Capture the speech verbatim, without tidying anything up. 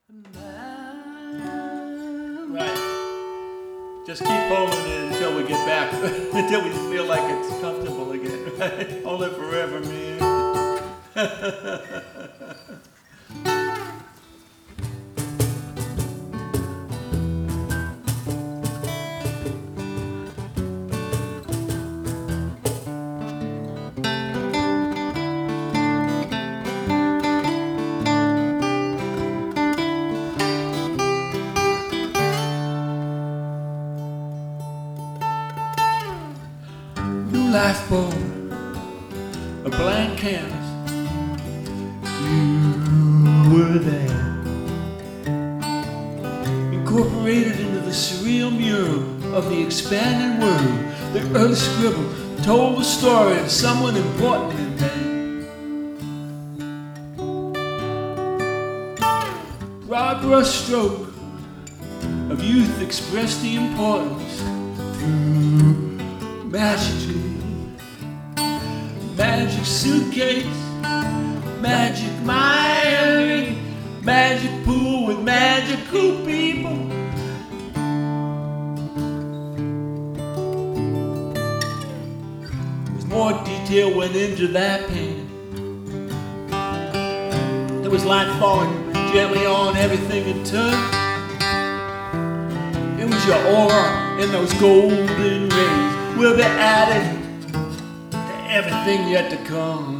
Right. Just keep holding it until we get back, until we feel like it's comfortable again. Right? Hold it forever, man. Lifeboat, a blank canvas, you were there, incorporated into the surreal mural of the expanding world. The early scribble told the story of someone important in man. Broad brush stroke of youth expressed the importance through magic. Magic suitcase, magic Miami, magic pool with magical people. There's more detail went into that painting. There was light falling gently on everything it touched. It was your aura in those golden rays will be added everything yet to come.